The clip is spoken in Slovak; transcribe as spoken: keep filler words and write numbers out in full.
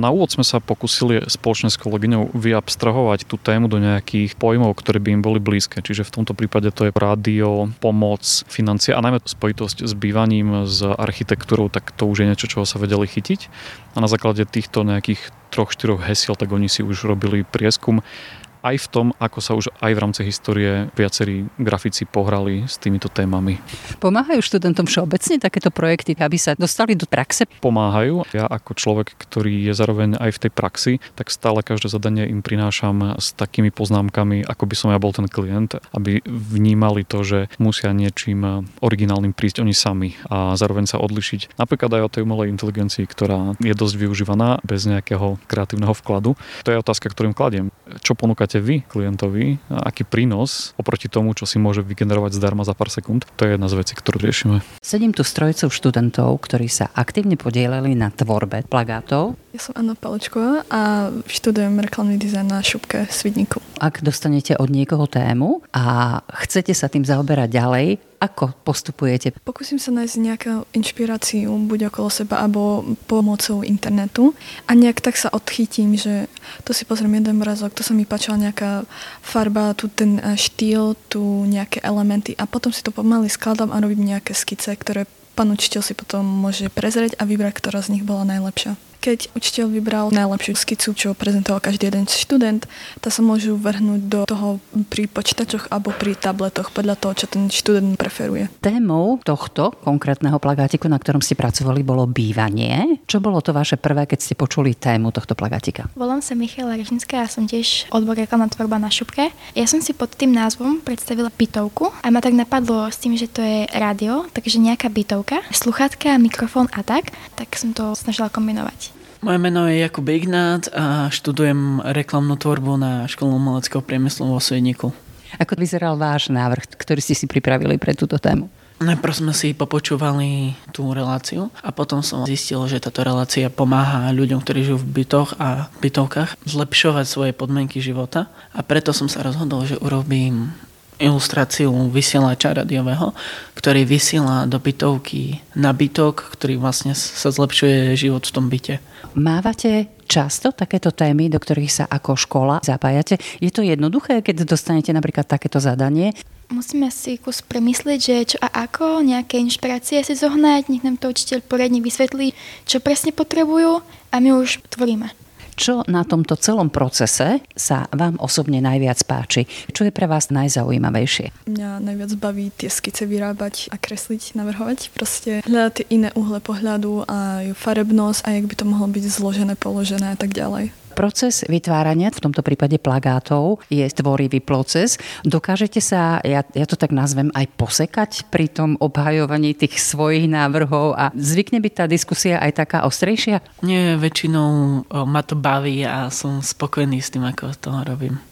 Na úvod sme sa pokúsili spoločne s kolegyňou vyabstrahovať tú tému do nejakých pojmov, ktoré by im boli blízke. Čiže v tomto prípade to je rádio, pomoc, financie a najmä spojitosť s bývaním, s architektúrou, tak to už je niečo, čoho sa vedeli chytiť. A na základe týchto nejakých troch, štyroch hesiel, tak oni si už robili prieskum aj v tom, ako sa už aj v rámci histórie viacerí grafici pohrali s týmito témami. Pomáhajú študentom všeobecne takéto projekty, aby sa dostali do praxe? Pomáhajú. Ja ako človek, ktorý je zároveň aj v tej praxi, tak stále každé zadanie im prinášam s takými poznámkami, ako by som ja bol ten klient, aby vnímali to, že musia niečím originálnym prísť oni sami a zároveň sa odlišiť napríklad aj od tej umelej inteligencii, ktorá je dosť využívaná bez nejakého kreatívneho vkladu. To je otázka, ktorým kladiem. Čo ponúkate vy klientovi, aký prínos oproti tomu, čo si môže vygenerovať zdarma za pár sekúnd, to je jedna z vecí, ktorú riešime. Sedím tu s trojicou študentov, ktorí sa aktívne podielali na tvorbe plagátov. Ja som Anna Palečková a študujem reklamný dizajn na šupke Svidníku. Ak dostanete od niekoho tému a chcete sa tým zaoberať ďalej, ako postupujete? Pokúsim sa nájsť nejakú inšpiráciu buď okolo seba, alebo pomocou internetu a nejak tak sa odchytím, že tu si pozriem jeden obrázok, tu sa mi páčila nejaká farba, tu ten štýl, tu nejaké elementy a potom si to pomaly skladám a robím nejaké skice, ktoré pán učiteľ si potom môže prezrieť a vybrať, ktorá z nich bola najlepšia. Keď učiteľ vybral najlepšiu skicu, čo prezentoval každý jeden študent, tá sa môžu vrhnúť do toho pri počítačoch alebo pri tabletoch podľa toho, čo ten študent preferuje. Témou tohto konkrétneho plagátiku, na ktorom ste pracovali, bolo bývanie. Čo bolo to vaše prvé, keď ste počuli tému tohto plagátika? Volám sa Michaela Režinská a som tiež odbor reklamná tvorba na šupke. Ja som si pod tým názvom predstavila bytovku a ma tak napadlo s tým, že to je rádio, takže nejaká bytovka, sluchátka, mikrofón a tak, tak som to snažila kombinovať. Moje meno je Jakub Ignác a študujem reklamnú tvorbu na Škole umeleckého priemyslu vo Svidníku. Ako vyzeral váš návrh, ktorý ste si pripravili pre túto tému? Najprv sme si popočúvali tú reláciu a potom som zistil, že táto relácia pomáha ľuďom, ktorí žijú v bytoch a bytovkách zlepšovať svoje podmienky života a preto som sa rozhodol, že urobím ilustráciu vysielača radiového, ktorý vysiela do bytovky na bytok, ktorý vlastne sa zlepšuje život v tom byte. Mávate často takéto témy, do ktorých sa ako škola zapájate? Je to jednoduché, keď dostanete napríklad takéto zadanie? Musíme si kus premyslieť, že čo a ako, nejaké inšpirácie si zohnať, nech nám to učiteľ poriadne vysvetlí, čo presne potrebujú a my už tvoríme. Čo na tomto celom procese sa vám osobne najviac páči? Čo je pre vás najzaujímavejšie? Mňa najviac baví tie skice vyrábať a kresliť, navrhovať. Proste hľadať tie iné uhle pohľadu a farebnosť a jak by to mohlo byť zložené, položené a tak ďalej. Proces vytvárania, v tomto prípade plagátov, je tvorivý proces. Dokážete sa, ja, ja to tak nazvem, aj posekať pri tom obhajovaní tých svojich návrhov a zvykne byť tá diskusia aj taká ostrejšia? Nie, väčšinou ma to baví a som spokojný s tým, ako to robím.